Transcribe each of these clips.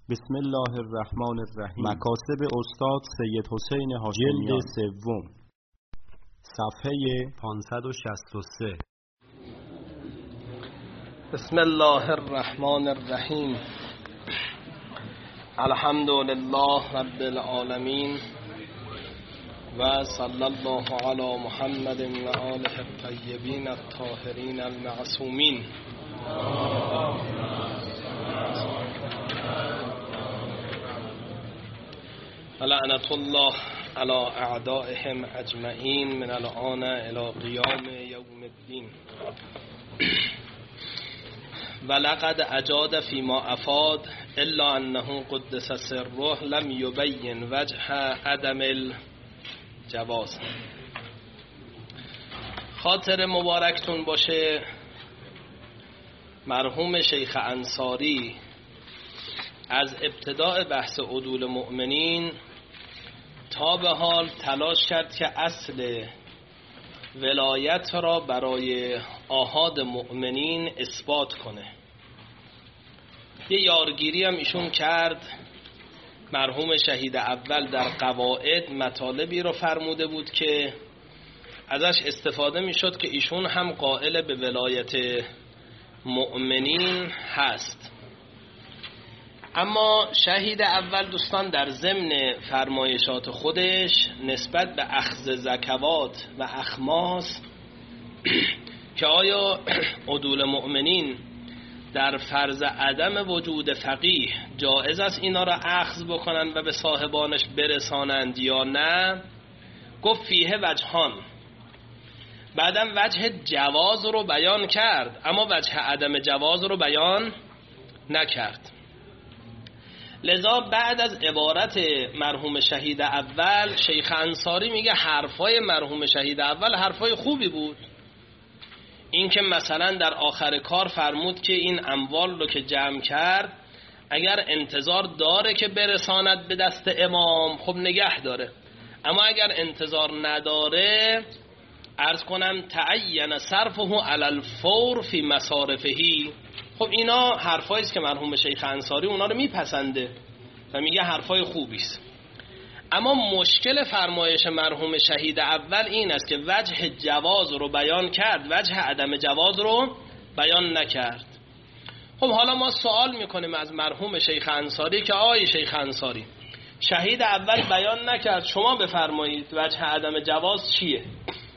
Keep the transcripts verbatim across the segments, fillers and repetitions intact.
بسم الله الرحمن الرحیم. مکاسب استاد سید حسین هاشمیان، جلد سوم، صفحه پانصد و شصت و سه. بسم الله الرحمن الرحیم. الحمد لله رب العالمین و صلی الله علی محمد و آله الطیبین الطاهرین المعصومین. لعنت الله علی اعدائهم اجمعین من الآن الی قیام یوم الدین. ولقد اجاد فيما افاد الا انه قدس سره لم يبين وجه عدم الجواز. خاطر مبارکتون باشه. مرحوم شیخ انصاری از ابتداء بحث عدول مؤمنین تا به حال تلاش کرد که اصل ولایت را برای آحاد مؤمنین اثبات کنه. یه یارگیری هم ایشون کرد. مرحوم شهید اول در قواعد مطالبی رو فرموده بود که ازش استفاده میشد که ایشون هم قائل به ولایت مؤمنین هست. اما شهید اول دوستان در ضمن فرمایشات خودش نسبت به اخذ زکوات و اخماس که آیا عدول مؤمنین در فرض عدم وجود فقیه جایز است اینا را اخذ بکنن و به صاحبانش برسانند یا نه، گفت فیه وجهان. بعدم وجه جواز رو بیان کرد اما وجه عدم جواز رو بیان نکرد. لذا بعد از عبارت مرحوم شهید اول شیخ انصاری میگه حرفای مرحوم شهید اول حرفای خوبی بود. این که مثلا در آخر کار فرمود که این اموال رو که جمع کرد اگر انتظار داره که برساند به دست امام خب نگه داره، اما اگر انتظار نداره عرض کنم تعین صرفه علی الفور فی مصارفهی. خب اینا حرفایی است که مرحوم شیخ انصاری اونا رو میپسنده و میگه حرفای خوبی است. اما مشکل فرمایش مرحوم شهید اول این است که وجه جواز رو بیان کرد، وجه عدم جواز رو بیان نکرد. خب حالا ما سوال میکنیم از مرحوم شیخ انصاری که آی شیخ انصاری شهید اول بیان نکرد، شما بفرمایید وجه عدم جواز چیه؟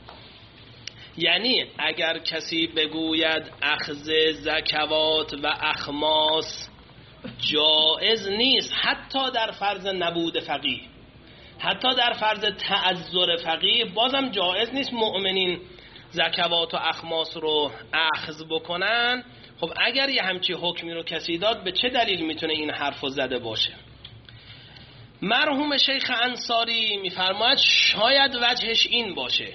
یعنی اگر کسی بگوید اخذ زکوات و اخماس جائز نیست حتی در فرض نبود فقیه، حتی در فرض تعذر فقیه بازم جائز نیست مؤمنین زکوات و اخماس رو اخذ بکنن، خب اگر یه همچی حکمی رو کسی داد به چه دلیل میتونه این حرف رو زده باشه؟ مرحوم شیخ انصاری میفرماید شاید وجهش این باشه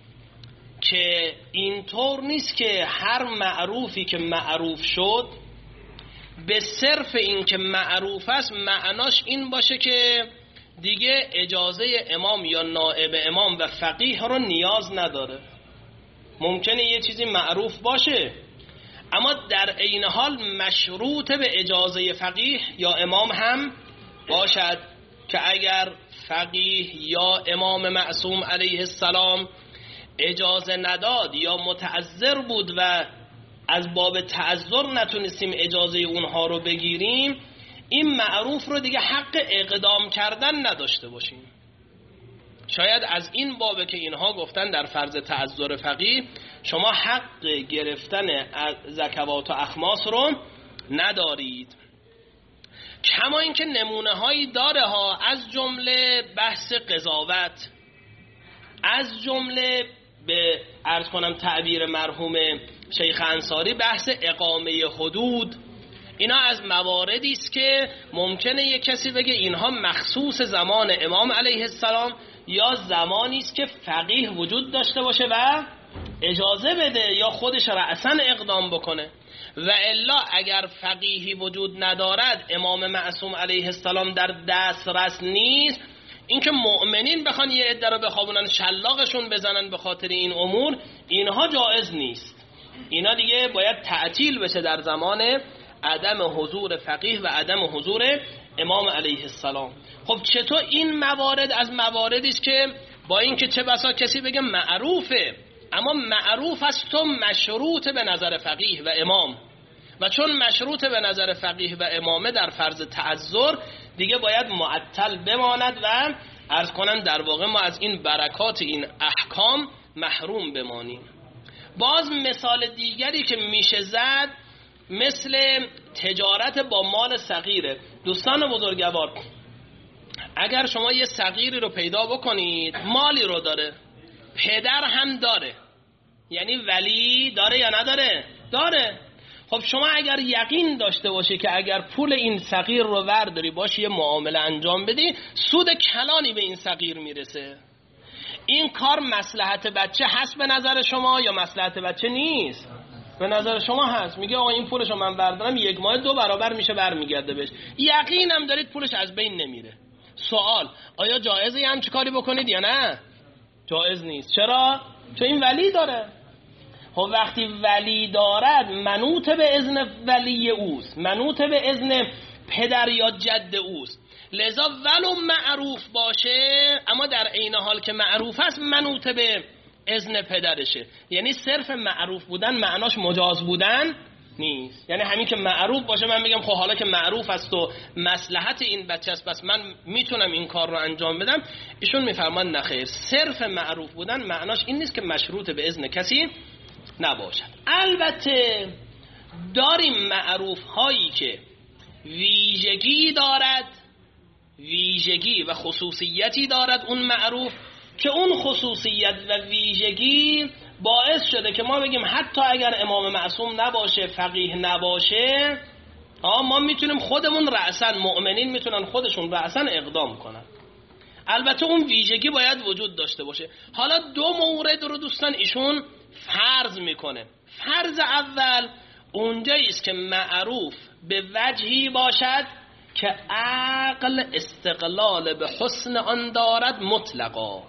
که اینطور نیست که هر معروفی که معروف شد به صرف این که معروف است معناش این باشه که دیگه اجازه امام یا نائب امام و فقیه رو نیاز نداره. ممکنه یه چیزی معروف باشه اما در عین حال مشروط به اجازه فقیه یا امام هم باشد که اگر فقیه یا امام معصوم علیه السلام اجازه نداد یا متعذر بود و از باب تعذر نتونستیم اجازه اونها رو بگیریم، این معروف رو دیگه حق اقدام کردن نداشته باشیم. شاید از این بابه که اینها گفتن در فرض تعذر فقیه شما حق گرفتن زکوات و اخماس رو ندارید. کما اینکه نمونه هایی داره ها، از جمله بحث قضاوت، از جمله به عرض کنم تعبیر مرحوم شیخ انصاری بحث اقامه حدود. اینا از مواردی است که ممکنه یک کسی بگه اینها مخصوص زمان امام علیه السلام یا زمانی است که فقیه وجود داشته باشه و اجازه بده یا خودش رأساً اقدام بکنه، و الا اگر فقیهی وجود ندارد امام معصوم علیه السلام در دسترس نیست، اینکه مؤمنین بخوان یه عده رو بخوابونن شلاقشون بزنن به خاطر این امور، اینها جایز نیست. اینا دیگه باید تعطیل بشه در زمان عدم حضور فقیه و عدم حضور امام علیه السلام. خب چطور این موارد از مواردی است که با اینکه چه بسا کسی بگه معروفه، اما معروف است تو مشروط به نظر فقیه و امام، و چون مشروط به نظر فقیه و امامه در فرض تعذر دیگه باید معطل بماند و عرض کنم در واقع ما از این برکات این احکام محروم بمانیم. باز مثال دیگری که میشه زد مثل تجارت با مال صغیره. دوستان بزرگوار، اگر شما یه صغیری رو پیدا بکنید مالی رو داره، پدر هم داره، یعنی ولی داره یا نداره؟ داره. خب شما اگر یقین داشته باشه که اگر پول این صغیر رو ورداری باشه یه معامله انجام بدی، سود کلانی به این صغیر میرسه. این کار مصلحت بچه هست به نظر شما یا مصلحت بچه نیست؟ به نظر شما هست. میگه آقا این پولشو من بردارم یک ماه دو برابر میشه برمیگرده بهش، یقینم دارید پولش از بین نمیره. سوال، آیا جایزه هم چه کاری بکنید یا نه؟ جایز نیست. چرا؟ چون این ولی داره. خب وقتی ولی دارد منوط به اذن ولی اوست، منوط به اذن پدر یا جد اوست، لذا ولو معروف باشه اما در عین حال که معروف است منوط به اذن پدرشه. یعنی صرف معروف بودن معناش مجاز بودن نیست. یعنی همین که معروف باشه من میگم خب حالا که معروف است و مصلحت این بچه است پس من میتونم این کار رو انجام بدم، ایشون میفرمان نخیر، صرف معروف بودن معناش این نیست که مشروط به اذن کسی نباشد. البته داریم معروف هایی که ویژگی دارد، ویژگی و خصوصیتی دارد اون معروف، که اون خصوصیت و ویژگی باعث شده که ما بگیم حتی اگر امام معصوم نباشه، فقیه نباشه، ما میتونیم خودمون رأساً، مؤمنین میتونن خودشون رأساً اقدام کنن. البته اون ویژگی باید وجود داشته باشه. حالا دو مورد رو دوستان ایشون فرض میکنه. فرض اول اونجایی است که معروف به وجهی باشد که عقل استقلال به حسن آن دارد مطلقا.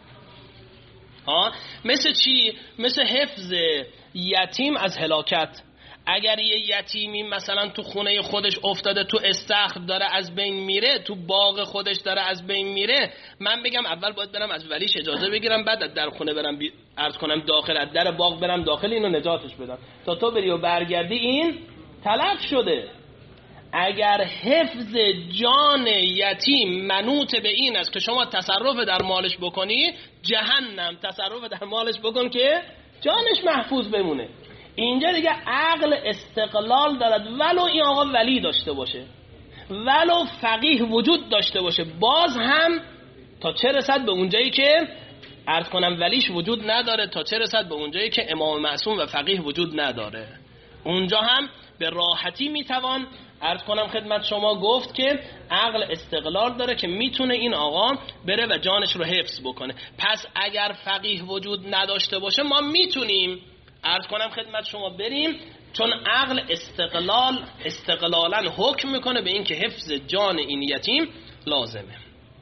ها مثل چی؟ مثل حفظ یتیم از هلاکت. اگر یه یتیمی مثلا تو خونه خودش افتاده، تو استخر داره از بین میره، تو باغ خودش داره از بین میره، من بگم اول باید برم از ولیش اجازه بگیرم، بعد در خونه برم بی... عرض کنم داخل، از در باغ برم داخل اینو نجاتش بدم، تا تو بری و برگردی این تلف شده. اگر حفظ جان یتیم منوط به این است که شما تصرف در مالش بکنی، جهنم تصرف در مالش بکن که جانش محفوظ بمونه. اینجا دیگه عقل استقلال دارد، ولو این آقا ولی داشته باشه، ولو فقیه وجود داشته باشه، باز هم تا چه رسد به اونجایی که عرض کنم ولیش وجود نداره، تا چه رسد به اونجایی که امام معصوم و فقیه وجود نداره، اونجا هم به راحتی میتوان عرض کنم خدمت شما گفت که عقل استقلال داره که میتونه این آقا بره و جانش رو حفظ بکنه. پس اگر فقیه وجود نداشته باشه ما میتونیم عرض کنم خدمت شما بریم، چون عقل استقلال استقلالا حکم میکنه به این که حفظ جان این یتیم لازمه.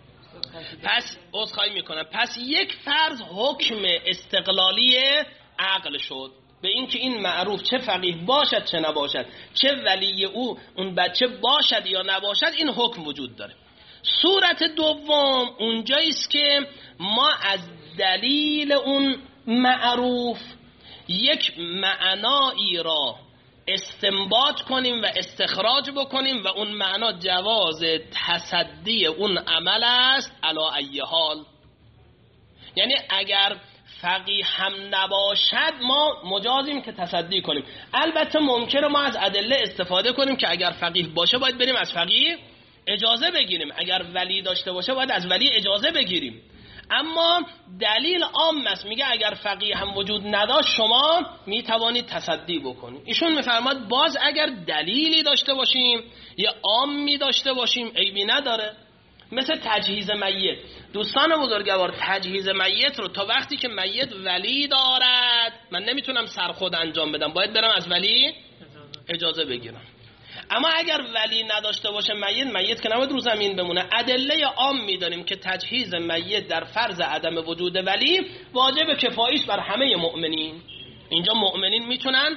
پس عذرخواهی میکنم، پس یک فرض حکم استقلالی عقل شد به این که این معروف چه فقیه باشد چه نباشد، چه ولی او اون بچه باشد یا نباشد، این حکم وجود داره. صورت دوم اونجایی است که ما از دلیل اون معروف یک معنایی را استنباط کنیم و استخراج بکنیم و اون معنا جواز تصدی اون عمل است علی ای حال. یعنی اگر فقیه هم نباشد ما مجازیم که تصدی کنیم. البته ممکنه ما از ادله استفاده کنیم که اگر فقیه باشه باید بریم از فقیه اجازه بگیریم، اگر ولی داشته باشه باید از ولی اجازه بگیریم، اما دلیل عام است، میگه اگر فقیه هم وجود نداشت شما میتوانید تصدی بکنید. ایشون میفرماد باز اگر دلیلی داشته باشیم یا عامی داشته باشیم عیبی نداره. مثل تجهیز میت. دوستان بزرگوار، تجهیز میت رو تا وقتی که میت ولی دارد من نمیتونم سر خود انجام بدم، باید برم از ولی اجازه بگیرم. اما اگر ولی نداشته باشه میت، میت که نباید رو زمین بمونه. ادله عام میدانیم که تجهیز میت در فرض عدم وجود ولی واجب کفاییش بر همه مؤمنین. اینجا مؤمنین میتونن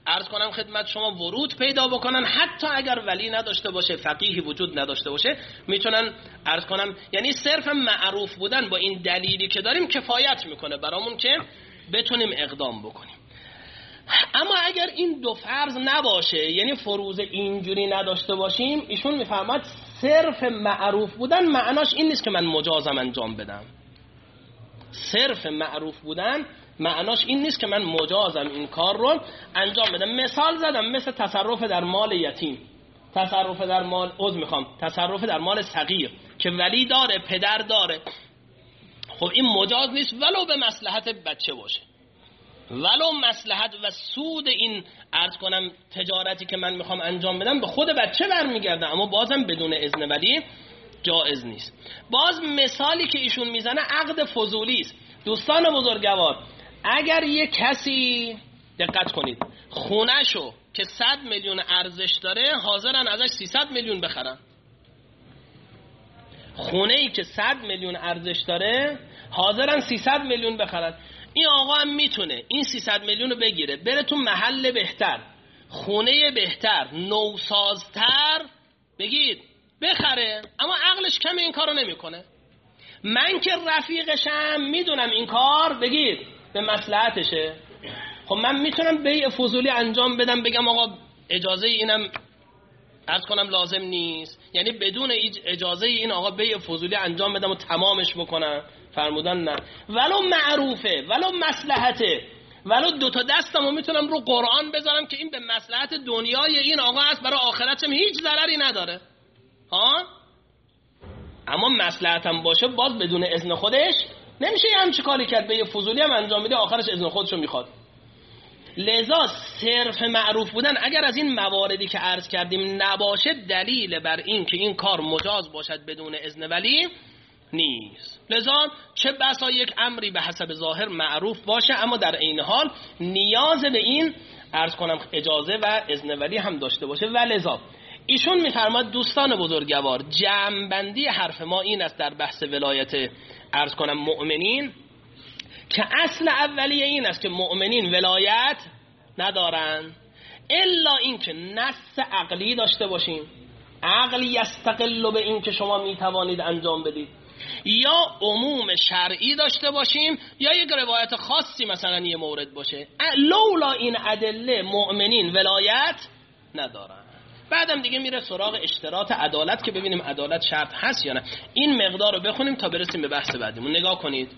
عرض کنم خدمت شما ورود پیدا بکنن، حتی اگر ولی نداشته باشه، فقیهی وجود نداشته باشه، میتونن عرض کنم یعنی صرف معروف بودن با این دلیلی که داریم کفایت میکنه برامون که بتونیم اقدام بکنیم. اما اگر این دو فرض نباشه، یعنی فروض اینجوری نداشته باشیم، ایشون میفهمد صرف معروف بودن معناش این نیست که من مجازم انجام بدم. صرف معروف بودن معناش این نیست که من مجازم این کار رو انجام بدم. مثال زدم مثل تصرف در مال یتیم، تصرف در مال عضو میخوام تصرف در مال صغیر که ولی داره، پدر داره. خب این مجاز نیست ولو به مصلحت بچه باشه، ولو مصلحت و سود این عرض کنم تجارتی که من میخوام انجام بدم به خود بچه برمیگرده، اما بازم بدون اذن ولی جایز نیست. باز مثالی که ایشون میزنه عقد فضولی است. دوستان بزرگوار، اگر یه کسی دقت کنید خونه‌شو که صد میلیون ارزش داره حاضرن ازش سیصد میلیون بخرن، خونه‌ای که صد میلیون ارزش داره حاضرن سیصد میلیون بخرن، این آقا هم میتونه این سیصد میلیون رو بگیره بره تو محل بهتر، خونه بهتر، نوسازتر بگید بخره، اما عقلش کم این کارو نمیکنه. من که رفیقشم میدونم این کار بگید به مصلحتشه، خب من میتونم بیع فضولی انجام بدم، بگم آقا اجازه اینم عرض کنم لازم نیست، یعنی بدون اجازه این آقا بیع فضولی انجام بدم و تمامش بکنم. فرمودن نه، ولو معروفه ولو مصلحته، ولو دو تا دستمو میتونم رو قرآن بذارم که این به مصلحت دنیای این آقا است، برای آخرتم هیچ ضرری نداره ها، اما مصلحتم باشه باز بدون اذن خودش نمیشه همچی کاری کرد، بیع فضولی هم انجام میده آخرش اذن خودشو میخواد. لذا صرف معروف بودن اگر از این مواردی که عرض کردیم نباشه دلیل بر این که این کار مجاز باشد بدون اذن ولی نیست. لذا چه بسا یک امری به حسب ظاهر معروف باشه اما در عین حال نیاز به این عرض کنم اجازه و اذن ولی هم داشته باشه. و لذا ایشون میفرماد دوستان بزرگوار جمع‌بندی حرف ما این است در بحث ولایت عرض کنم مؤمنین که اصل اولیه این است که مؤمنین ولایت ندارن الا این که نص عقلی داشته باشیم، عقل یستقل به این که شما میتوانید انجام بدید، یا عموم شرعی داشته باشیم یا یک روایت خاصی مثلا یه مورد باشه. لولا این ادله مؤمنین ولایت ندارن. بعدم دیگه میره سراغ اشتراط عدالت که ببینیم عدالت شرط هست یا نه. این مقدار رو بخونیم تا برسیم به بحث بعدیمون. نگاه کنید.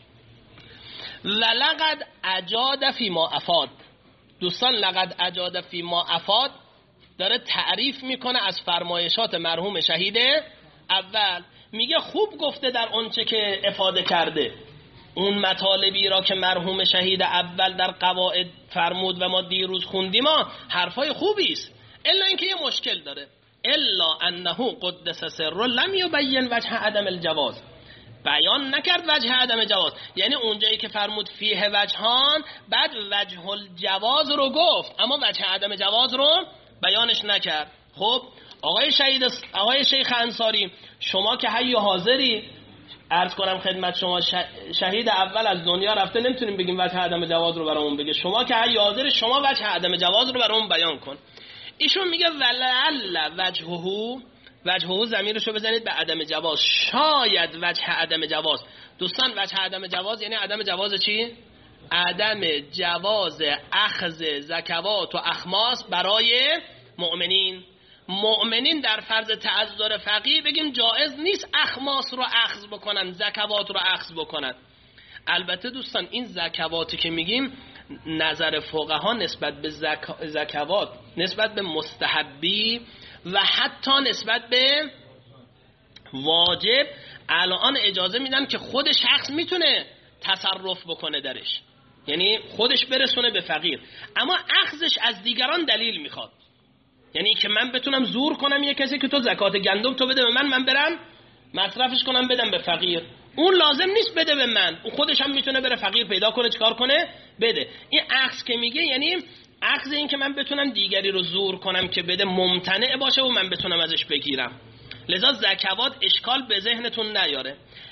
لقد اجاد فی ما افاد. دوستان لقد اجاد فی ما افاد داره تعریف میکنه از فرمایشات مرحوم شهید اول، میگه خوب گفته در آنچه که افاده کرده، اون مطالبی را که مرحوم شهید اول در قواعد فرمود و ما دیروز خوندیم ما حرفای خوبی است، الا اینکه یه مشکل داره، الا انه قدس سر لم یبین وجه عدم الجواز، بیان نکرد وجه عدم جواز، یعنی اونجایی که فرمود فیه وجهان بعد وجه الجواز رو گفت اما وجه عدم جواز رو بیانش نکرد. خب آقای شهید آقای شیخ انصاری شما که حی حاضری عرض کنم خدمت شما، شهید اول از دنیا رفته، نمیتونیم بگیم وجه عدم جواز رو برامون بگه، شما که حی حاضری شما وجه عدم جواز رو برامون بیان کن. ایشون میگه ولعل وجهه، وجهه ضمیرشو بزنید به عدم جواز، شاید وجه عدم جواز. دوستان وجه عدم جواز یعنی عدم جواز چی؟ عدم جواز اخذ زکوات و اخماس برای مؤمنین. مؤمنین در فرض تعذر فقیه بگیم جایز نیست اخماس رو اخذ بکنن، زکوات رو اخذ بکنن. البته دوستان این زکواتی که میگیم نظر فقها نسبت به زک... زکوات نسبت به مستحبی و حتی نسبت به واجب الان اجازه میدن که خود شخص میتونه تصرف بکنه درش، یعنی خودش برسونه به فقیر، اما اخذش از دیگران دلیل میخواد، یعنی که من بتونم زور کنم یه کسی که تو زکات گندم تو بده به من، من برم مصرفش کنم بدم به فقیر، اون لازم نیست بده به من، اون خودش هم میتونه بره فقیر پیدا کنه چیکار کنه بده. این اخذ که میگه یعنی اخذ این که من بتونم دیگری رو زور کنم که بده، ممتنع باشه و من بتونم ازش بگیرم. لذا زکوات اشکال به ذهنتون نیاره.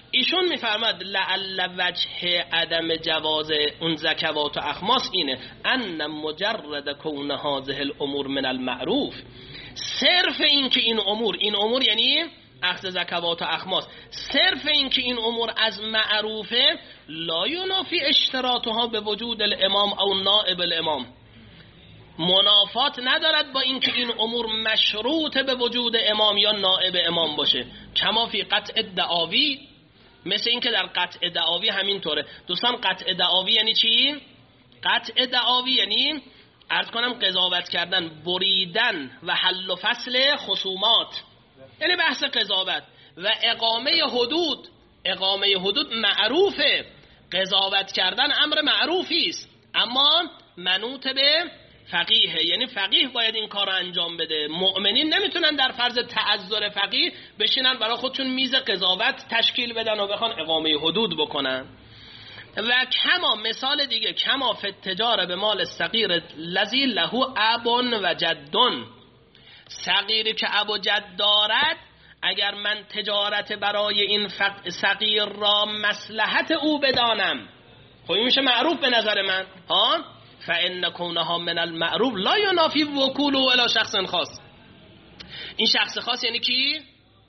ایشون میفرماد لعل وجه عدم جواز اون زکوات و اخماس اینه ان مجرد کون هذه الامور من المعروف، صرف این که این امور، این امور یعنی اخذ زکوات و اخماس، صرف این که این امور از معروفه لا ینافی اشتراطها به وجود الامام او نائب الامام، منافات ندارد با اینکه این امور مشروط به وجود امام یا نائب امام باشه. کما فی قطع دعاوی، مثل این که در قطع دعاوی همینطوره. دوستان قطع دعاوی یعنی چی؟ قطع دعاوی یعنی عرض کنم قضاوت کردن، بریدن و حل و فصل خصومات، یعنی بحث قضاوت و اقامه حدود. اقامه حدود معروفه، قضاوت کردن امر معروفی است اما منوط به فقیه، یعنی فقیه باید این کار رو انجام بده. مؤمنین نمیتونن در فرض تعذر فقیه بشینن برای خودشون میز قضاوت تشکیل بدن و بخوان اقامه حدود بکنن. و کما مثال دیگه، کما فی التجاره به مال الصغیر الذی له اب و جد، صغیری که اب و جد دارد، اگر من تجارت برای این صغیر را مصلحت او بدانم، خب این میشه معروف به نظر من ها، فإن کونها من المعروف لا ینافی وکوله الی شخص خاص. این شخص خاص یعنی کی؟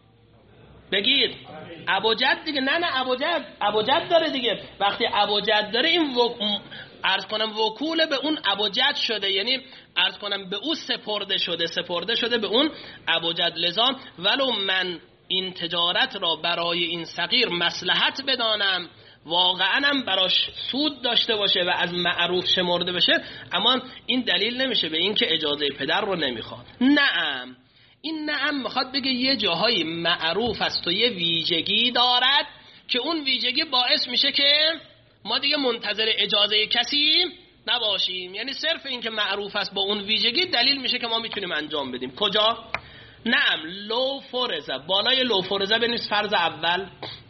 بگید ابوجد دیگه. نه نه ابوجد ابوجد داره دیگه. وقتی ابوجد داره این وک... عرض کنم وکول به اون ابوجد شده، یعنی عرض کنم به او سپرده شده، سپرده شده به اون ابوجد. لذا ولو من این تجارت را برای این صغیر مصلحت بدانم، واقعا هم براش سود داشته باشه و از معروف شمرده بشه، اما این دلیل نمیشه به این که اجازه پدر رو نمیخواد. نعم، این نعم میخواد بگه یه جاهای معروف است و یه ویژگی دارد که اون ویژگی باعث میشه که ما دیگه منتظر اجازه کسی نباشیم. یعنی صرف این که معروف است با اون ویژگی دلیل میشه که ما میتونیم انجام بدیم. کجا؟ نعم لو فرزه، بالای لو فرزه بنویس فرض اول.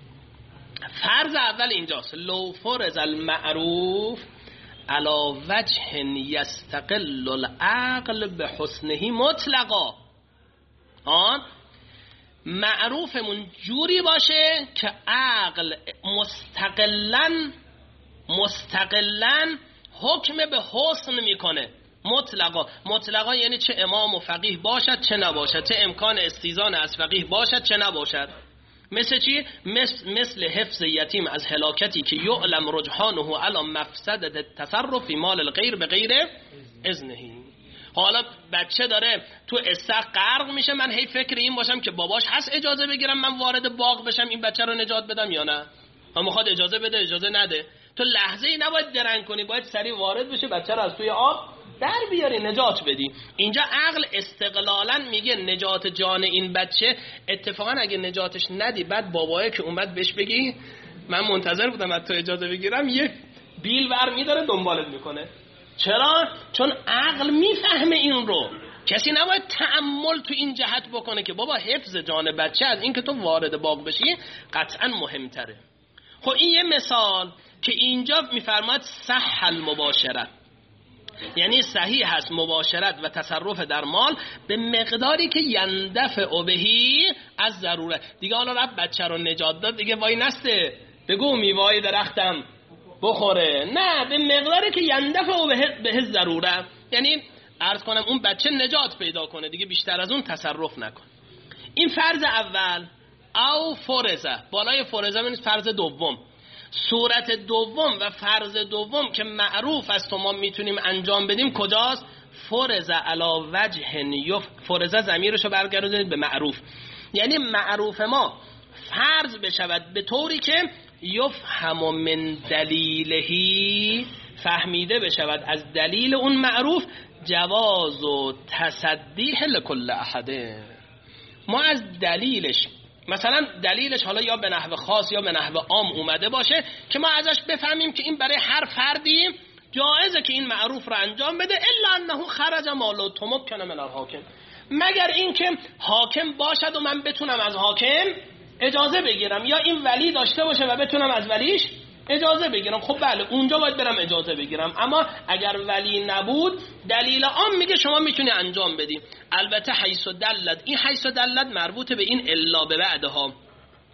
فرض اول اینجاست، لو فرض المعروف علی وجه یستقل العقل به حسنه مطلقا. آن معروفمون جوری باشه که عقل مستقلن مستقلن حکم به حسن میکنه. مطلقا، مطلقا یعنی چه امام و فقیه باشد چه نباشد، چه امکان استیزان از فقیه باشد چه نباشد. مثل چی؟ مثل, مثل حفظ یتیم از هلاکتی که یعلم رجحانه علی مفسدت التصرف فی مال الغیر به غیر اذنه. حالا بچه داره تو استخ غرق میشه، من هی فکر این باشم که باباش هست اجازه بگیرم من وارد باغ بشم این بچه رو نجات بدم یا نه؟ من میخواد اجازه بده اجازه نده. تو لحظه ای نباید درنگ کنی، باید سریع وارد بشه بچه رو از توی آب در بیاری نجات بدی. اینجا عقل استقلالا میگه نجات جان این بچه. اتفاقا اگه نجاتش ندی بعد بابایی که اومد بهش بگی من منتظر بودم از تو اجازه بگیرم، یه بیل ور میداره دنبالت میکنه. چرا؟ چون عقل میفهمه این رو. کسی نباید تأمل تو این جهت بکنه که بابا حفظ جان بچه از این که تو وارد باغ بشی قطعا مهمتره. خب این یه مثال که اینجا میفرماد صح المباشرت، یعنی صحیح هست مباشرت و تصرف در مال به مقداری که یندفع بهی از ضرورت. دیگه حالا رب بچه رو نجات داد دیگه وای نسته بگو میوای درختم بخوره، نه، به مقداری که یندفع به ضرورت، یعنی عرض کنم اون بچه نجات پیدا کنه دیگه بیشتر از اون تصرف نکن. این فرض اول. او فرضه، بالای فرضه من فرض دوم. صورت دوم و فرض دوم که معروف است و ما میتونیم انجام بدیم کجاست؟ فرض علی وجه یف، فرض ضمیرشو برگردونید به معروف، یعنی معروف ما فرض بشود به طوری که یفهم من دلیلهی، فهمیده بشود از دلیل اون معروف جواز و تصدیح لکل احده. ما از دلیلش، مثلا دلیلش حالا یا به نحو خاص یا به نحو عام اومده باشه که ما ازش بفهمیم که این برای هر فردی جایزه که این معروف رو انجام بده، الا انه خرج مالو تمکن من الحاکم، مگر اینکه حاکم باشد و من بتونم از حاکم اجازه بگیرم، یا این ولی داشته باشه و بتونم از ولیش اجازه بگیرم. خب بله اونجا باید برم اجازه بگیرم، اما اگر ولی نبود دلیل عام میگه شما میتونی انجام بدی. البته حیث دلت، این حیث دلت مربوط به این الا به بعدها،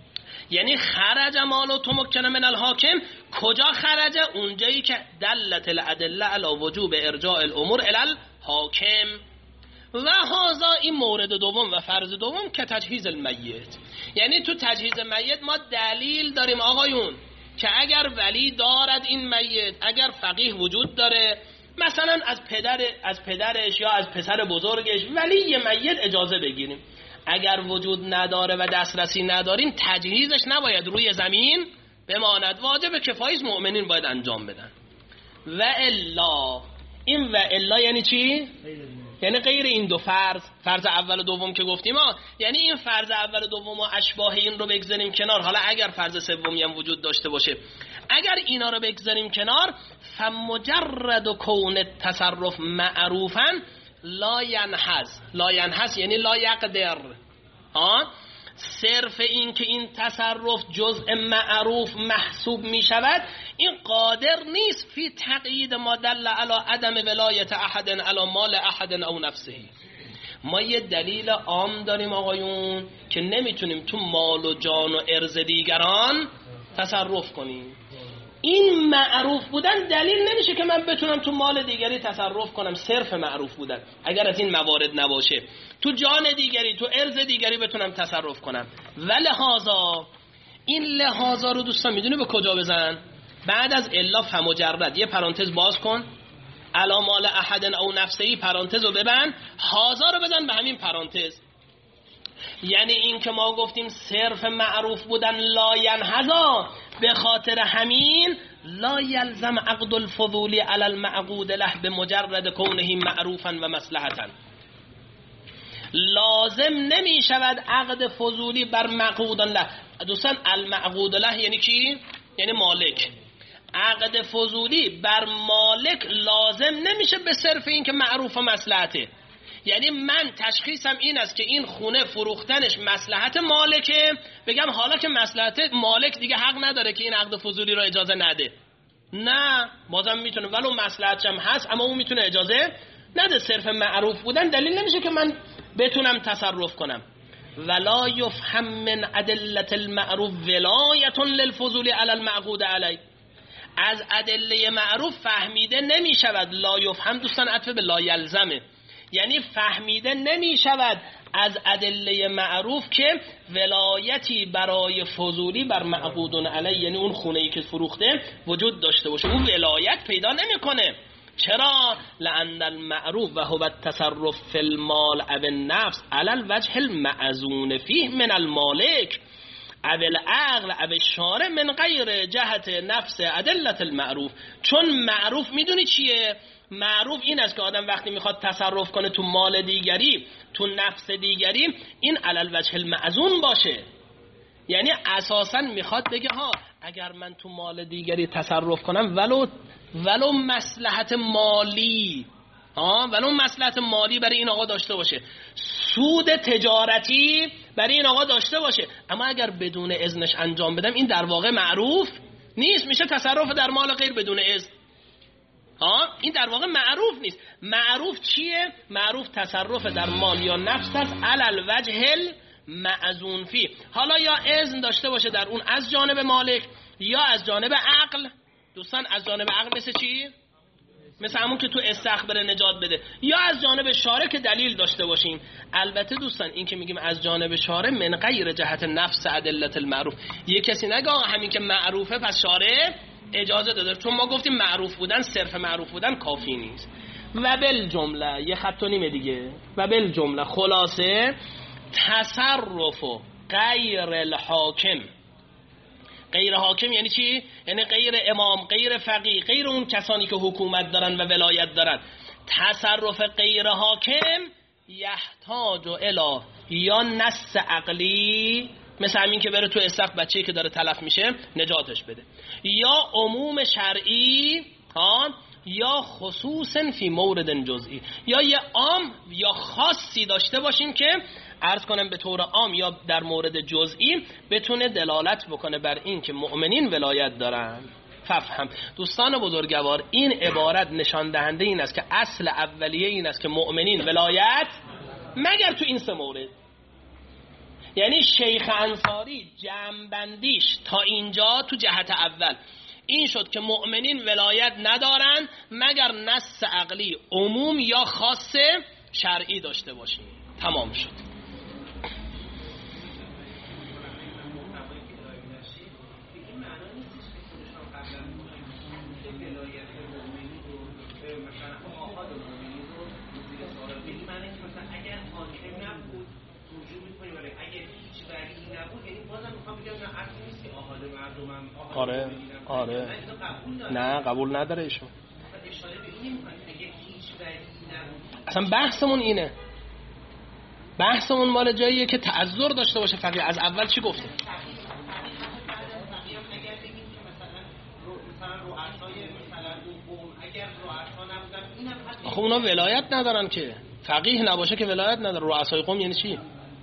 یعنی خرج مال تمکن من الحاکم، کجا خرجه؟ اونجایی که دلت الادله علی وجوب ارجاع الامور الی الحاکم. و هذا این مورد دوم و فرض دوم که تجهیز المیت، یعنی تو تجهیز میت ما دلیل داریم آقایون که اگر ولی دارد این میت، اگر فقیه وجود داره، مثلا از پدر از پدرش یا از پسر بزرگش ولی یه میت اجازه بگیریم. اگر وجود نداره و دسترسی نداریم تجهیزش نباید روی زمین بماند، واجب کفاییش مؤمنین باید انجام بدن. و الا، این و الا یعنی چی؟ یعنی غیر این دو فرض، فرض اول و دوم که گفتیم ها، یعنی این فرض اول و دوم و اشباه این رو بگذاریم کنار. حالا اگر فرض سومی هم وجود داشته باشه، اگر اینا رو بگذاریم کنار، فمجرد کون تصرف معروفا لا ینحز. لا ینحز یعنی لا یقدر. ها، صرف این که این تصرف جزء معروف محسوب می شود، این قادر نیست فی تقیید ما دل علی عدم ولایت احد علی مال احد او نفسه. ما یه دلیل عام داریم آقایون که نمیتونیم تو مال و جان و ارز دیگران تصرف کنیم. این معروف بودن دلیل نمیشه که من بتونم تو مال دیگری تصرف کنم. صرف معروف بودن اگر از این موارد نباشه، تو جان دیگری، تو ارز دیگری بتونم تصرف کنم. ولهذا، این لحاظا رو دوستان میدونی به کجا بزن؟ بعد از الا فمجرد یه پرانتز باز کن، علی مال احد او نفسه پرانتز رو ببند، هازا رو بزن به همین پرانتز. یعنی این که ما گفتیم صرف معروف بودن لا ینحذا، به خاطر همین لا یلزم عقد الفضولی علی المعقود له بمجرد کونه معروفا و مصلحتا. لازم نمی شود عقد فضولی بر معقود له. دوستان المعقود له یعنی کی؟ یعنی مالک. عقد فضولی بر مالک لازم نمیشه به صرف این که معروف و مصلحته. یعنی من تشخیصم این است که این خونه فروختنش مصلحت مالکه، بگم حالا که مصلحت مالک دیگه حق نداره که این عقد فضولی رو اجازه نده. نه، بازم میتونه، ولو مصلحتش هم هست اما اون میتونه اجازه نده. صرف معروف بودن دلیل نمیشه که من بتونم تصرف کنم. ولا یفهم من ادله المعروف ولایت للفضول علی المعقود علی. از ادله معروف فهمیده نمی شود. لا یفهم دوستان عطف به لا یلزمه، یعنی فهمیده نمی شود از ادله معروف که ولایتی برای فضولی بر معقود علی، یعنی اون خونه‌ای که فروخته وجود داشته باشه. اون ولایت پیدا نمیکنه. چرا؟ لأن المعروف و هو التصرف فی المال او النفس علی الوجه المعزون فیه من المالک او العقل او الشارع من غیر جهت نفس ادلت المعروف. چون معروف میدونی چیه؟ معروف این است که آدم وقتی میخواد تصرف کنه تو مال دیگری، تو نفس دیگری، این علی الوجه المعزون باشه. یعنی اساسا میخواد بگه ها اگر من تو مال دیگری تصرف کنم ولو ولو مصلحت مالی، ها ولو مصلحت مالی برای این آقا داشته باشه، سود تجارتی برای این آقا داشته باشه، اما اگر بدون اذنش انجام بدم این در واقع معروف نیست، میشه تصرف در مال غیر بدون اذن. ها این در واقع معروف نیست. معروف چیه؟ معروف تصرف در مال یا نفس است علی الوجه المعزون فی. حالا یا اذن داشته باشه در اون از جانب مالک یا از جانب عقل. دوستان از جانب عقل مثل چی؟ مثل همون که تو استخبر نجات بده، یا از جانب شارع که دلیل داشته باشیم. البته دوستان این که میگیم از جانب شارع من غیر جهت نفس ادلت المعروف، یه کسی نگه آقا همین که معروفه پس شارع اجازه داده، چون ما گفتیم معروف بودن صرف معروف بودن کافی نیست. و بالجمله یه خط و نیمه دیگه، و بالجمله خلاصه تصرف غیر الحاکم. غیر حاکم یعنی چی؟ یعنی غیر امام، غیر فقیه، غیر اون کسانی که حکومت دارن و ولایت دارن. تصرف غیر حاکم یحتاج الی یا نص عقلی، مثل همین که بره تو استخ بچه‌ای که داره تلف میشه نجاتش بده، یا عموم شرعی، ها یا خصوصا فی مورد جزئی، یا یه عام یا خاصی داشته باشیم که عرض کنم به طور عام یا در مورد جزئی بتونه دلالت بکنه بر این که مؤمنین ولایت دارن. ففهم دوستان بزرگوار، این عبارت نشان دهنده این است که اصل اولیه این است که مؤمنین ولایت مگر تو این سه مورد. یعنی شیخ انصاری جمع‌بندیش تا اینجا تو جهت اول این شد که مؤمنین ولایت ندارن مگر نص عقلی عموم یا خاص شرعی داشته باشیم. تمام شد. آره آره نه قبول نداره ایشون. اصلا بحثمون اینه، بحثمون مال جاییه که تعذر داشته باشه فقیه. از اول چی گفتیم؟ آخه اونا ولایت ندارن که، فقیه نباشه که ولایت نداره. رؤسای قوم یعنی چی؟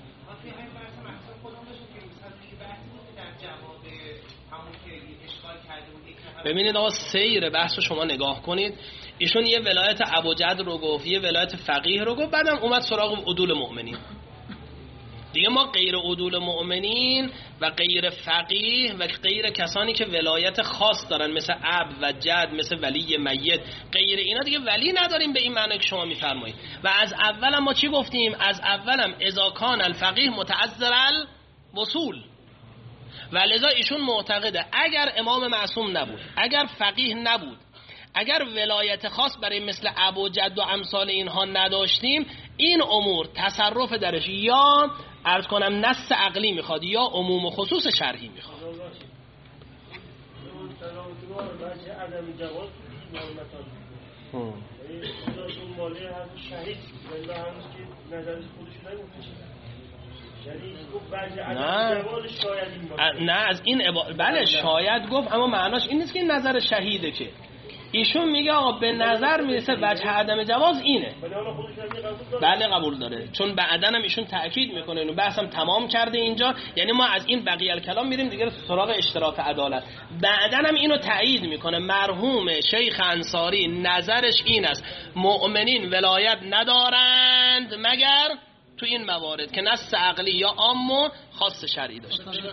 ببینید آقا سیر بحث رو شما نگاه کنید. ایشون یه ولایت ابوجد رو گفت، یه ولایت فقیه رو گفت، بعدم اومد سراغ عدول مؤمنین. دیگه ما غیر عدول مؤمنین و غیر فقیه و غیر کسانی که ولایت خاص دارن مثل اب و جد، مثل ولی میت، غیر اینا دیگه ولی نداریم به این معنی که شما میفرمایید. و از اول ما چی گفتیم؟ از اولم اذا کان الفقیه متعذر الوصول، و لذا ایشون معتقده اگر امام معصوم نبود، اگر فقیه نبود، اگر ولایت خاص برای مثل ابوجد و امثال اینها نداشتیم، این امور تصرف درش یا عرض کنم نص عقلی میخواد یا عموم و خصوص شرعی میخواد. نه نه از این عبا... بله شاید گفت، اما معناش این نیست که این نظر شهیده که ایشون میگه آقا به نظر میرسه وجه عدم جواز اینه. بله قبول داره، چون بعدن هم ایشون تأکید میکنه اینو بحثم تمام کرده اینجا. یعنی ما از این بقیه الکلام میریم دیگه سراغ اشتراط عدالت. بعدن هم اینو تأیید میکنه مرحوم شیخ انصاری نظرش این است مؤمنین ولایت ندارند مگر تو این موارد که نص عقلی یا عام و خاص شرعی داشته باشه.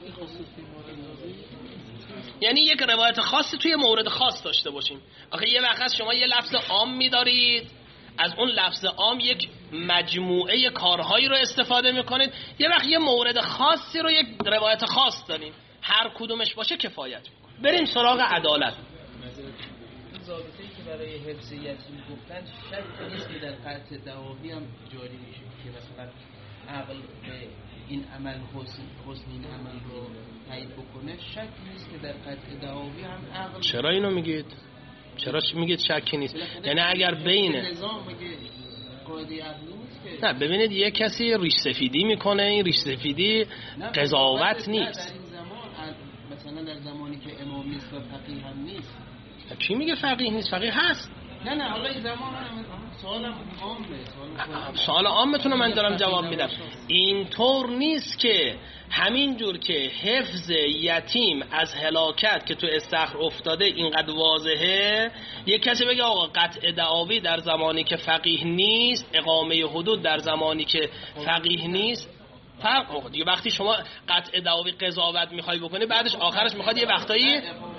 یعنی یک روایت خاصی توی مورد خاص داشته باشیم. آخه یه وقت شما یه لفظ عام می‌دارید، از اون لفظ عام یک مجموعه کارهایی رو استفاده می‌کنید، یه وقت یه مورد خاصی رو یک روایت خاص داریم، هر کدومش باشه کفایت می‌کنه. بریم سراغ عدالت. ضابطه‌ای که برای حفظ یتیم گفتن شک نیست که در قطع دعاوی هم جاری میشه که مثلا عقل این عمل حسن حسن این عمل رو تایید بکنه. شک نیست که در قطع دعاوی هم عقل. چرا اینو میگید؟ چرا میگید شکی نیست؟ یعنی اگر بین نظام میگه قاعده عقلی نیست که، نه ببینید یه کسی ریش سفیدی میکنه، این ریش سفیدی قضاوت نیست. در این زمان مثلا در زمانی که امام نیست و فقیه هم نیست، کی میگه فقیه نیست؟ فقیه هست. نه نه حالا این زمان هم سوالم عامه، سوال عامتون من دارم جواب میدم. اینطور نیست که همین جور که حفظ یتیم از هلاکت که تو استخر افتاده اینقدر واضحه، یک کسی بگه آقا قطع دعاوی در زمانی که فقیه نیست، اقامه حدود در زمانی که فقیه نیست فرق. دیگه وقتی شما قطع دعاوی قضاوت میخوای بکنی، بعدش آخرش میخواد یه وقتایی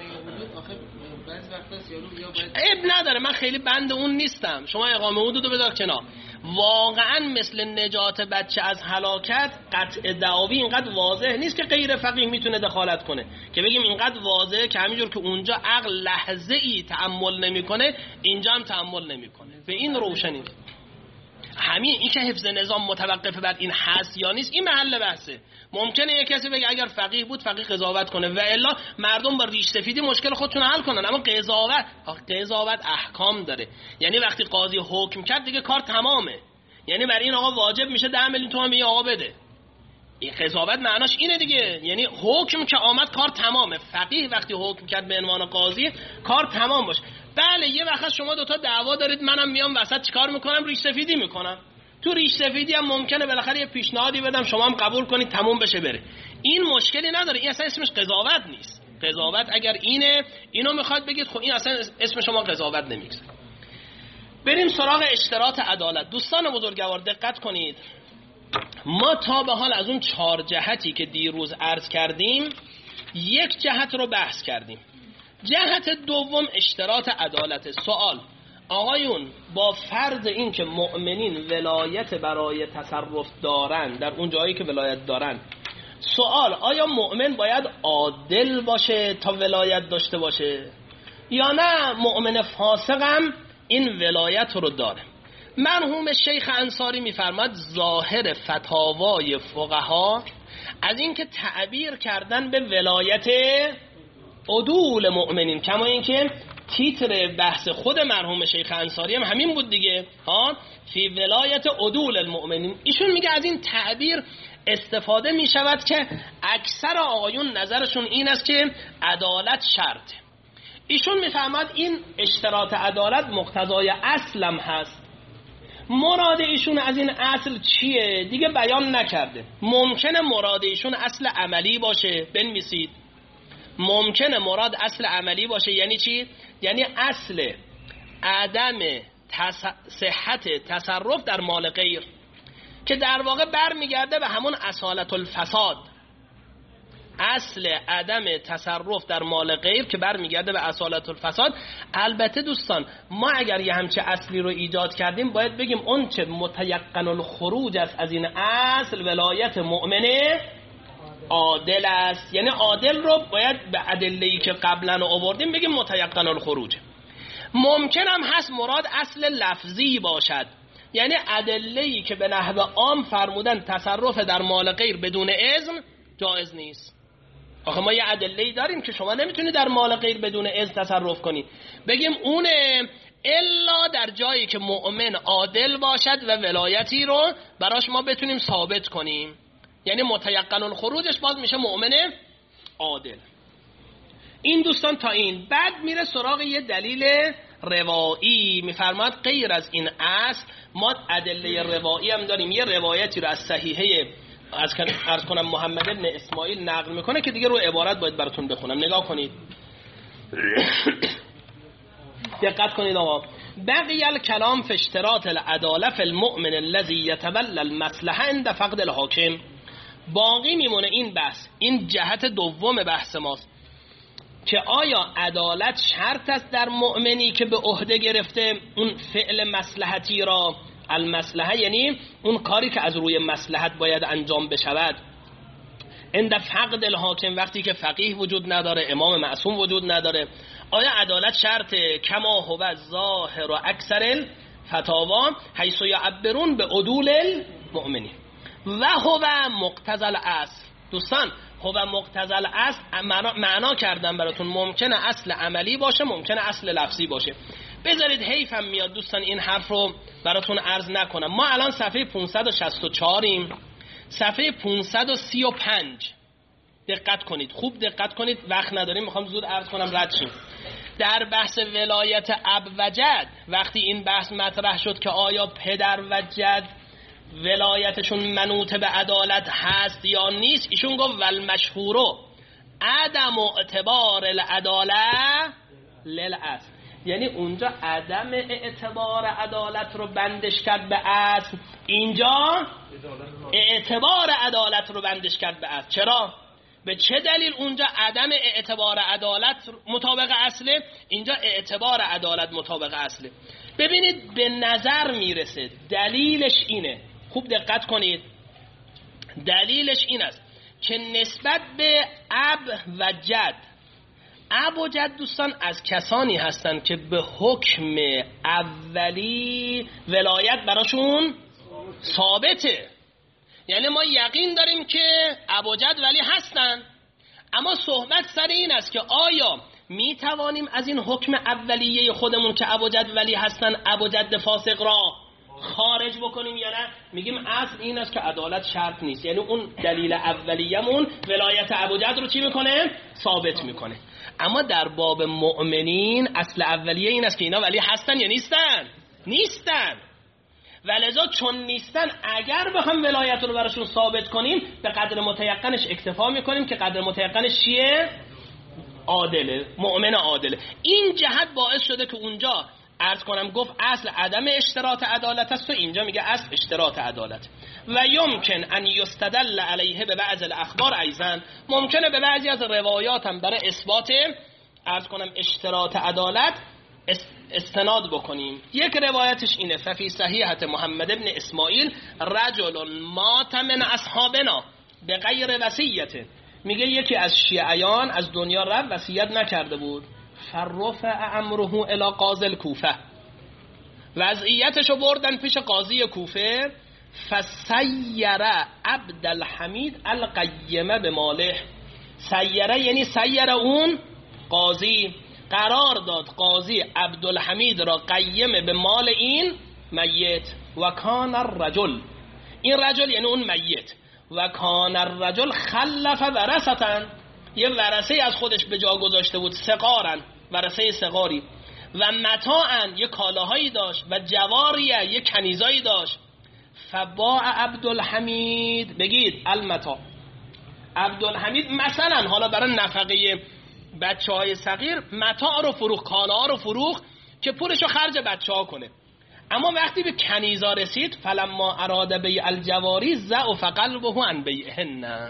عیب نداره، من خیلی بند اون نیستم، شما اقامه حدود رو بذار کنار. واقعا مثل نجات بچه از هلاکت قطع دعاوی اینقدر واضح نیست که غیر فقیه میتونه دخالت کنه، که بگیم اینقدر واضحه که همینجور که اونجا عقل لحظه ای تأمل نمیکنه اینجا هم تأمل نمیکنه. به این روشنی همین این که حفظ نظام متوقف بر این هست یا نیست، این محل بحثه. ممکنه یک کسی بگه اگر فقیه بود فقیه قضاوت کنه و الا مردم با ریش سفیدی مشکل خودشون حل کنن. اما قضاوت قضاوت احکام داره، یعنی وقتی قاضی حکم کرد دیگه کار تمامه، یعنی برای این آقا واجب میشه ده میلیون تومان به این آقا بده. این قضاوت معناش اینه دیگه، یعنی حکم که آمد کار تمامه. فقیه وقتی حکم کرد به عنوان قاضی کار تمام باشه. بله یه وقت شما دوتا دعوا دارید، منم میام وسط چیکار میکنم؟ ریش سفیدی میکنم. تو ریش سفیدی هم ممکنه بالاخره یه پیشنهادی بدم شما هم قبول کنید تموم بشه بره. این مشکلی نداره، این اصلا اسمش قضاوت نیست. قضاوت اگر اینه اینو میخواد بگید خب این اصلا اسم شما قضاوت نمیگذاره. بریم سراغ اشتراط عدالت. دوستان بزرگوار دقت کنید، ما تا به حال از اون چهار جهتی که دیروز عرض کردیم یک جهت رو بحث کردیم. جهت دوم اشتراط عدالت. سوال آقایون، با فرض این که مؤمنین ولایت برای تصرف دارن در اون جایی که ولایت دارن، سوال آیا مؤمن باید عادل باشه تا ولایت داشته باشه یا نه مؤمن فاسقم این ولایت رو داره؟ مرحوم شیخ انصاری میفرماد ظاهر فتاوای فقها از اینکه تعبیر کردن به ولایت عدول مؤمنین، کما اینکه تیتر بحث خود مرحوم شیخ انصاری هم همین بود دیگه، ها، فی ولایت عدول المؤمنین. ایشون میگه از این تعبیر استفاده میشود که اکثر آقایون نظرشون این است که عدالت شرطه. ایشون میفهمد این اشتراط عدالت مقتضای اصلم هست. مراد ایشون از این اصل چیه دیگه بیان نکرده. ممکنه مراد ایشون اصل عملی باشه، بنویسید. ممکنه مراد اصل عملی باشه. یعنی چی؟ یعنی اصل عدم تص... صحت تصرف در مال غیر، که در واقع برمیگرده به همون اصالت الفساد. اصل عدم تصرف در مال غیر که برمیگرده به اصالت الفساد. البته دوستان ما اگر یه همچه اصلی رو ایجاد کردیم باید بگیم اون چه متیقن الخروج است از این اصل ولایت مؤمنه عادل است. یعنی عادل رو باید به ادله‌ای که قبلا آوردیم بگیم متیقن الخروج. ممکن هم هست مراد اصل لفظی باشد، یعنی ادله‌ای که به نحو عام فرمودن تصرف در مال غیر بدون اذن جایز نیست. آخه ما یه ادله‌ای داریم که شما نمیتونی در مال غیر بدون اذن تصرف کنی، بگیم اونه الا در جایی که مؤمن عادل باشد و ولایتی رو براش ما بتونیم ثابت کنیم. یعنی متیقن الخروجش باز میشه مؤمن عادل. این دوستان تا این. بعد میره سراغ یه دلیل روایی، میفرماد غیر از این اصل ما ادله روایی هم داریم. یه روایتی رو از صحیحه از عرض کنم محمد ابن اسماعیل نقل میکنه که دیگه رو عبارت باید براتون بخونم، نگاه کنید. دقت کنید آقا. بقی الکلام فی اشتراط العداله فی المؤمن الذی یتولی المصلحه عند فقد الحاکم. باقی میمونه این بحث، این جهت دوم بحث ماست که آیا عدالت شرط است در مؤمنی که به عهده گرفته اون فعل مصلحتی را، المصلحه یعنی اون کاری که از روی مصلحت باید انجام بشود، عند فقد الحاکم وقتی که فقیه وجود نداره، امام معصوم وجود نداره، آیا عدالت شرطه؟ کما هو ظاهر و اکثر الفتاوا حیث یعبرون به عدول المؤمنین و هو مقتضی الاصل. دوستان هو مقتضی الاصل معنا, معنا کردم براتون، ممکنه اصل عملی باشه، ممکنه اصل لفظی باشه. بذارید حیفم میاد دوستان این حرف رو براتون عرض نکنم. ما الان صفحه پانصد و شصت و چهار ایم، صفحه پانصد و سی و پنج دقت کنید، خوب دقت کنید، وقت نداریم میخوام زود عرض کنم رد شیم. در بحث ولایت اب و جد وقتی این بحث مطرح شد که آیا پدر و جد ولایتشون منوط به عدالت هست یا نیست، ایشون گفت والمشهورو عدم اعتبار العداله للاصل. یعنی اونجا عدم اعتبار عدالت رو بندش کرد به اصل، اینجا اعتبار عدالت رو بندش کرد به اصل. چرا؟ به چه دلیل اونجا عدم اعتبار عدالت مطابق اصله، اینجا اعتبار عدالت مطابق اصله؟ ببینید به نظر میرسه دلیلش اینه، خوب دقت کنید، دلیلش این است که نسبت به اب و جد، اب و جد دوستان از کسانی هستند که به حکم اولی ولایت براشون ثابته. یعنی ما یقین داریم که اب و جد ولی هستن، اما صحبت سر این است که آیا می توانیم از این حکم اولیه خودمون که اب و جد ولی هستن اب و جد فاسق را خارج بکنیم یا نه؟ میگیم اصل این است که عدالت شرط نیست، یعنی اون دلیل اولیه‌مون ولایت اب و جد رو چی میکنه؟ ثابت میکنه. اما در باب مؤمنین اصل اولیه این است که اینا ولی هستن یا نیستن؟ نیستن. ولذا چون نیستن اگر بخوام ولایت رو براشون ثابت کنیم به قدر متیقنش اکتفا میکنیم که قدر متیقنش چیه؟ عادله، مؤمن عادله. این جهت باعث شده که اونجا عرض کنم گفت اصل عدم اشتراط عدالت است و اینجا میگه اصل اشتراط عدالت. و یمکن ان یستدل علیه به بعض الاخبار ایضا، ممکنه به بعضی از روایات هم برای اثبات عرض کنم اشتراط عدالت استناد بکنیم. یک روایتش اینه ففی صحیحت محمد ابن اسماعیل رجل مات من اصحابنا به غیر وصیت، میگه یکی از شیعیان از دنیا رفت وصیت نکرده بود، فرفع امره الی قاضی الکوفه، وضعیتشو بردن پیش قاضی کوفه، فسیر عبدالحمید القیمه به ماله، سیره یعنی سیر اون قاضی، قرار داد قاضی عبدالحمید را قیمه به مال این میت. و کان الرجل، این رجل یعنی اون میت، و کان الرجل خلف ورثتن، یه ورثه از خودش به جا گذاشته بود، صغارن، ورثه صغاری، و متاعن، یه کالاهایی داشت، و جواریه، یه کنیزایی داشت. فباع عبدالحمید، بگید المتاع، عبدالحمید مثلا حالا برای نفقه بچه های صغیر متاع رو فروخ، کالا رو فروخ که پولشو خرج بچه ها کنه. اما وقتی به کنیزا رسید فلما اراد بیع الجواری ضعف قلبه عن بیعهن.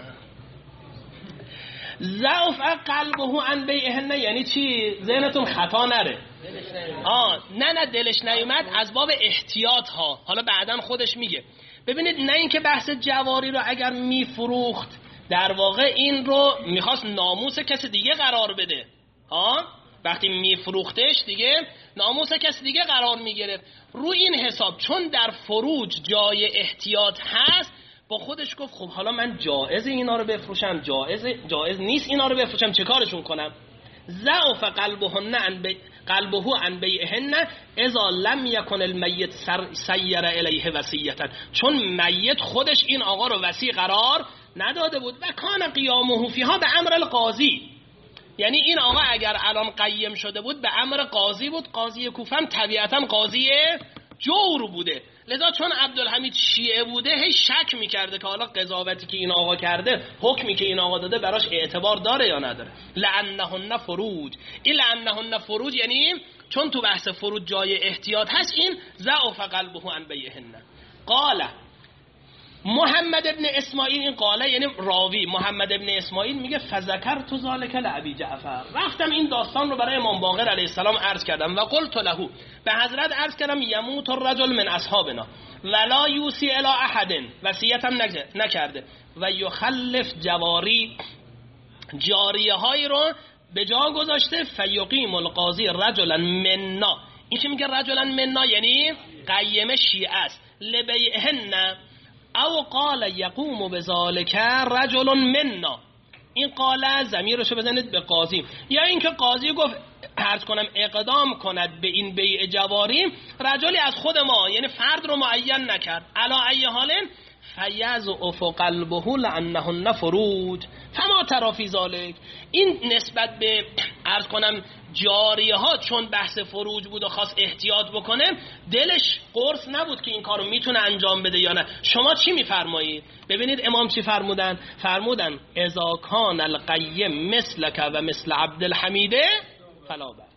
ضعف قلبه عن بیعهن یعنی چی؟ ذهنتون خطا نره. آه نه نه دلش نیومد از باب احتیاط ها، حالا بعداً خودش میگه. ببینید نه اینکه بحث جواری رو اگر میفروخت در واقع این رو میخواست ناموس کسی دیگه قرار بده، ها وقتی میفروختش دیگه ناموس کسی دیگه قرار میگرفت. رو این حساب چون در فروج جای احتیاط هست با خودش گفت خب حالا من جایز اینا رو بفروشم، جایز جایز نیست اینا رو بفروشم، چه کارشون کنم؟ ضعف قلبهن عن بی قلبه عن بیعهن اذا لم یکن المیت سیر الیه وصیتا، چون میت خودش این آقا رو وصی قرار نداده بود. و کان قیامه فیها به امر القاضی، یعنی این آقا اگر الان قیم شده بود به امر قاضی بود. قاضی کوفه هم طبیعتا قاضی جور بوده، لذا چون عبدالحمید شیعه بوده هی شک میکرده که حالا قضاوتی که این آقا کرده، حکمی که این آقا داده براش اعتبار داره یا نداره. لعنهن فروج، این لعنهن فروج یعنی چون تو بحث فروج جای احتیاط هست این ضعف قلبه عن بیعهن. قال محمد ابن اسماعیل، این قاله یعنی راوی محمد ابن اسماعیل میگه فذکرت ذلک لابی جعفر، رفتم این داستان رو برای امام باقر علیه السلام عرض کردم و قلت له، به حضرت عرض کردم یموت الرجل من اصحابنا ولا یوصی الی احد، وصیتم نکرده، و یخلف جواری، جاریه های رو به جا گذاشته، فیقیم القاضی رجلا منا، این چی میگه رجلا منا؟ یعنی قیم شیعه است، لبیعهن او قال یقوم بذالک رجل منا، این قال ضمیرشو بزنید به قاضی، یا اینکه قاضی گفت عرض کنم اقدام کند به این بیع جواری رجلی از خود ما، یعنی فرد رو معین نکرد. علا ای حال فیضعف قلبه لانهن فروج فما ترى فی ذلک، این نسبت به عرض کنم جاریه ها چون بحث فروج بود و خواست احتیاط بکنه دلش قرص نبود که این کارو میتونه انجام بده یا نه. شما چی میفرمایید؟ ببینید امام چی فرمودن؟ فرمودن اذا کان القیم مثلک و مثل عبدالحمید فلا بأس،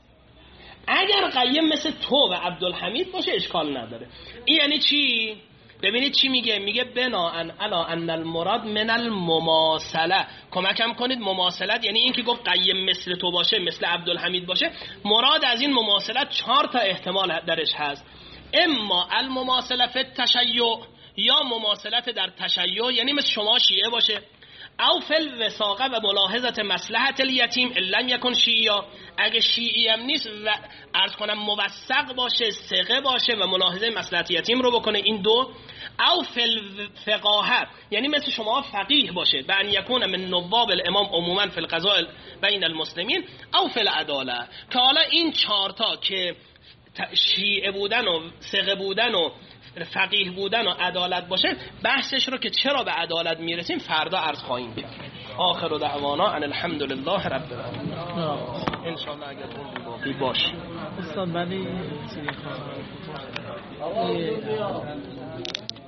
اگر قیم مثل تو و عبدالحمید باشه اشکال نداره. این یعنی چی؟ ببینید چی میگه، میگه بناءن علا ان المراد من المماثله، کمکم کنید، مماثلت یعنی این که گفت قیم مثل تو باشه مثل عبدالحمید باشه، مراد از این مماثلت چهار تا احتمال درش هست. اما المماثله فی التشیع، یا مماثلت در تشیع یعنی مثل شما شیعه باشه، او فی الوثاقه و ملاحظت مصلحت الیتیم لم یکن شیعه، اگه شیعی هم نیست و عرض کنم موثق باشه، ثقه باشه و ملاحظه مصلحت یتیم رو بکنه، این دو. او فی الفقاهه یعنی مثل شما فقیه باشه، به ان یکون من نواب الامام عموما فی القضاء بین المسلمین، او فی العداله، که حالا این چهارتا که شیعه بودن و ثقه بودن و فقیه بودن و عدالت باشه، بحثش رو که چرا به عدالت میرسیم فردا عرض خواهیم کرد. آخر دعوانا ان الحمد لله رب العالمین. ان شاء الله اگر اون باقی باشه استاد ولی چیزی خواهم